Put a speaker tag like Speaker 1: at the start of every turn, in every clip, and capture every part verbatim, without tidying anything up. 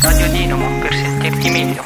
Speaker 1: Radio Dinamo per sentirti meglio.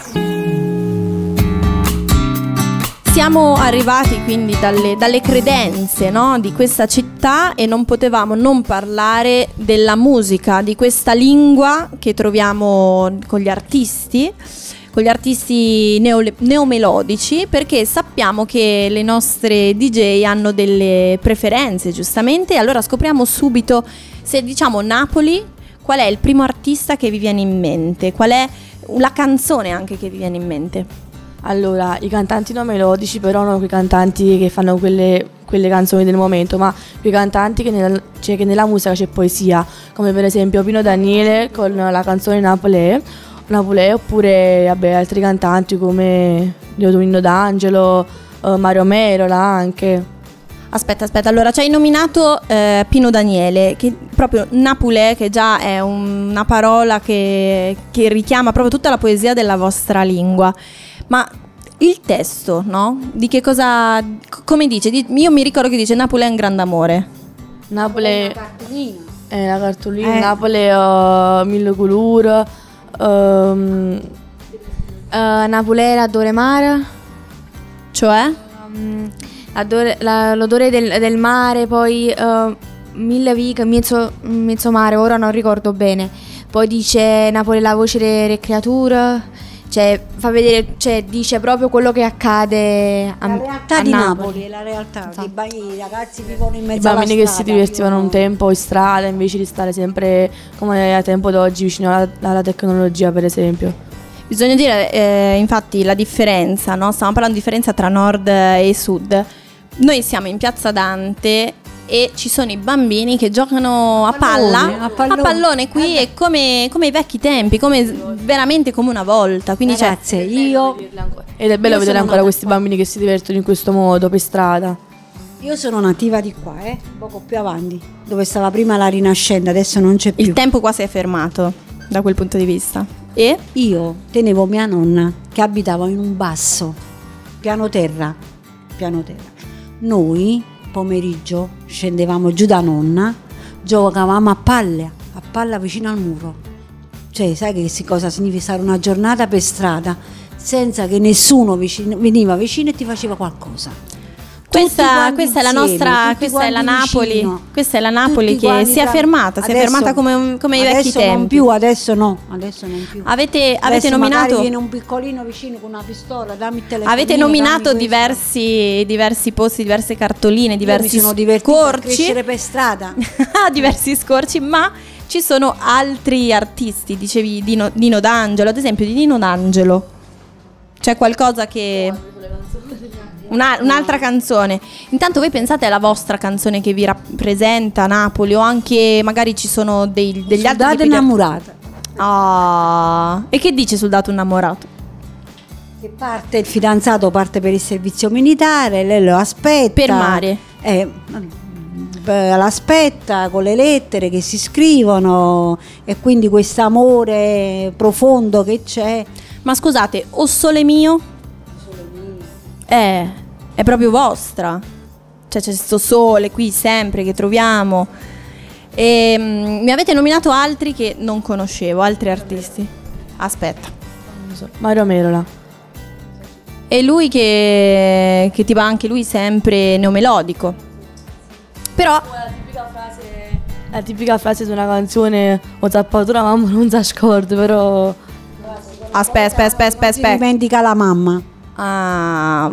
Speaker 2: Siamo arrivati quindi dalle, dalle credenze, no, di questa città e non potevamo non parlare della musica, di questa lingua che troviamo con gli artisti, con gli artisti neo, neomelodici, perché sappiamo che le nostre D J hanno delle preferenze, giustamente, e allora scopriamo subito, se diciamo Napoli, qual è il primo artista che vi viene in mente, qual è la canzone anche che vi viene in mente.
Speaker 3: Allora, i cantanti non melodici però non quei cantanti che fanno quelle, quelle canzoni del momento, ma quei cantanti che nella, cioè, che nella musica c'è poesia, come per esempio Pino Daniele con la canzone Napolè, Napolè oppure vabbè, altri cantanti come Leodolino D'Angelo, uh, Mario Merola anche.
Speaker 2: Aspetta, aspetta, allora ci hai nominato eh, Pino Daniele, che proprio Napolè, che già è un, una parola che, che richiama proprio tutta la poesia della vostra lingua. Ma il testo, no? Di che cosa, come dice? Io mi ricordo che dice Napoli è un grande amore.
Speaker 3: Napoli è una cartolina. È una cartolina, eh. Napoli è uh, mille colori. Um,
Speaker 4: uh, Napoli è l'odore mare.
Speaker 2: Cioè?
Speaker 4: Um, l'odore, la, l'odore del, del mare, poi uh, mille vighe, mezzo, mezzo mare, ora non ricordo bene. Poi dice Napoli è la voce delle creature. Cioè, fa vedere, cioè, dice proprio quello che accade a,
Speaker 5: la realtà
Speaker 4: a
Speaker 5: di
Speaker 4: Napoli.
Speaker 5: Napoli è la realtà, esatto. I, ba- i ragazzi vivono in mezzo
Speaker 3: I bambini
Speaker 5: alla
Speaker 3: che
Speaker 5: strada,
Speaker 3: si divertivano
Speaker 5: vivono...
Speaker 3: un tempo in strada invece di stare sempre come a tempo d'oggi vicino alla, alla tecnologia, per esempio.
Speaker 2: Bisogna dire eh, infatti la differenza, no? Stiamo parlando di differenza tra nord e sud. Noi siamo in Piazza Dante e ci sono i bambini che giocano a, a palla, pallone, a pallone, a pallone qui, è come, come i vecchi tempi, come veramente come una volta. Quindi
Speaker 5: ragazzi,
Speaker 2: cioè,
Speaker 5: io
Speaker 3: ed è bello vedere ancora questi bambini che si divertono in questo modo per strada.
Speaker 5: Io sono nativa di qua, eh, poco più avanti, dove stava prima la Rinascente, adesso non c'è più.
Speaker 2: Il tempo qua si è fermato da quel punto di vista. E
Speaker 5: io tenevo mia nonna che abitava in un basso piano terra, piano terra. Noi pomeriggio scendevamo giù da nonna, giocavamo a palla, a palla vicino al muro. Cioè, sai che cosa significa stare una giornata per strada senza che nessuno vicino, veniva vicino e ti faceva qualcosa.
Speaker 2: Questa, questa è la nostra, questa è la Napoli, vicino, questa è la Napoli che si è fermata, si è fermata come, come i vecchi tempi.
Speaker 5: Non più, adesso no, adesso non più.
Speaker 2: Avete, avete nominato,
Speaker 5: viene un piccolino vicino con una pistola, dammi il telefono.
Speaker 2: Avete nominato diversi, diversi posti, diverse cartoline, diversi
Speaker 5: Io mi sono
Speaker 2: scorci,
Speaker 5: a crescere per strada.
Speaker 2: diversi scorci, ma ci sono altri artisti, dicevi Dino, Dino D'Angelo, ad esempio di Dino D'Angelo. C'è qualcosa che Una, un'altra canzone. Intanto voi pensate alla vostra canzone che vi rappresenta Napoli, o anche magari ci sono dei, degli altri
Speaker 5: Soldato innamorato.
Speaker 2: Ah, e che dice Soldato innamorato?
Speaker 5: Che parte il fidanzato parte per il servizio militare, lei lo aspetta
Speaker 2: per mare.
Speaker 5: Eh, l'aspetta con le lettere che si scrivono e quindi questo amore profondo che c'è.
Speaker 2: Ma scusate, O Sole Mio? È, è proprio vostra, cioè c'è questo sole qui sempre che troviamo. E, um, mi avete nominato altri che non conoscevo, altri artisti. Aspetta,
Speaker 3: Mario Merola.
Speaker 2: E lui che, che ti va anche lui sempre neomelodico. Però
Speaker 3: la tipica frase, la tipica frase di una canzone: ho zappato la mamma, non si scorda, però.
Speaker 2: Aspetta, aspetta, aspetta, aspetta.
Speaker 5: Si dimentica la mamma.
Speaker 2: Ah,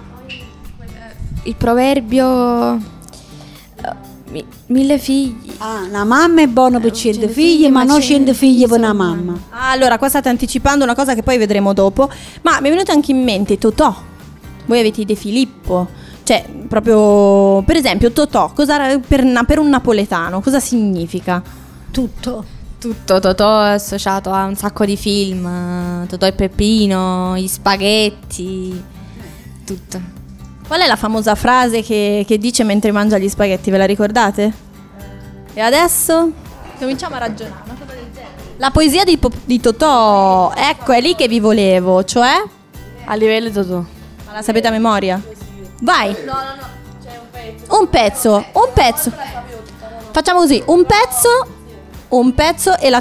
Speaker 4: il proverbio uh, mille figli.
Speaker 5: Ah, una mamma è buona per cento figli, ma non cento figli per una mamma.
Speaker 2: Allora, qua state anticipando una cosa che poi vedremo dopo. Ma mi è venuto anche in mente Totò. Voi avete De Filippo. Cioè, proprio, per esempio, Totò, cosa, per, per un napoletano, cosa significa?
Speaker 5: Tutto.
Speaker 4: Tutto, Totò è associato a un sacco di film, Totò e Peppino, gli spaghetti, tutto.
Speaker 2: Qual è la famosa frase che, che dice mentre mangia gli spaghetti, ve la ricordate? E adesso cominciamo a ragionare, una cosa del genere. La poesia di, di Totò, ecco, è lì che vi volevo, cioè?
Speaker 3: A livello di Totò.
Speaker 2: Ma la sapete a memoria? Vai!
Speaker 3: No, no, no, c'è un pezzo.
Speaker 2: Un pezzo, un pezzo. Facciamo così, un pezzo... Un pezzo e la tra-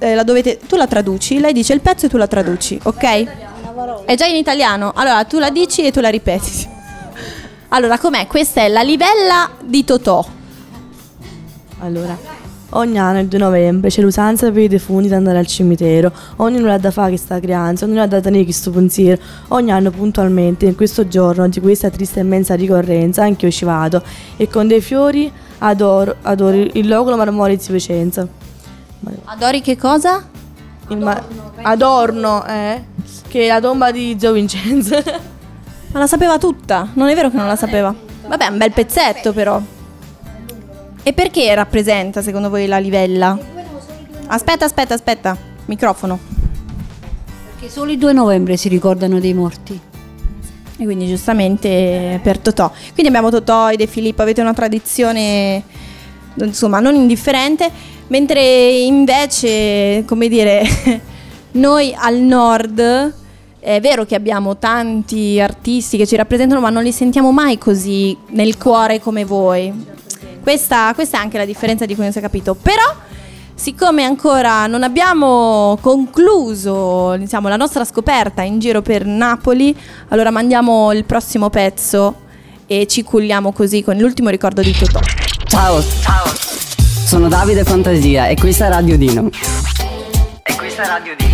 Speaker 2: eh, la dovete, tu la traduci, lei dice il pezzo e tu la traduci, ok? È già in italiano, allora tu la dici e tu la ripeti. Allora, com'è? Questa è La livella di Totò.
Speaker 3: Allora, ogni anno il due novembre c'è l'usanza per i defunti di andare al cimitero. Ognuno ha da fare questa creanza, ognuno ha da tenere questo pensiero. Ogni anno puntualmente, in questo giorno di questa triste e immensa ricorrenza, anche io ci vado e con dei fiori adoro, adoro il locolo marmoreo di Vicenza.
Speaker 2: Adori che cosa?
Speaker 3: Il ma- Adorno, eh? Che è la tomba di Zio Vincenzo.
Speaker 2: Ma la sapeva tutta, non è vero che non la sapeva. Vabbè, un bel pezzetto però. E perché rappresenta secondo voi la livella? Aspetta, aspetta, aspetta, microfono.
Speaker 5: Perché solo il due novembre si ricordano dei morti.
Speaker 2: E quindi giustamente per Totò. Quindi abbiamo Totò e De Filippo, avete una tradizione insomma non indifferente, mentre invece, come dire, noi al nord è vero che abbiamo tanti artisti che ci rappresentano, ma non li sentiamo mai così nel cuore come voi. Questa, questa è anche la differenza di cui non si è capito. Però, siccome ancora non abbiamo concluso, diciamo, la nostra scoperta in giro per Napoli, allora mandiamo il prossimo pezzo e ci culliamo così con l'ultimo ricordo di Totò.
Speaker 6: Ciao, ciao, sono Davide Fantasia e questa è Radio Dino.
Speaker 1: E questa è Radio Dino.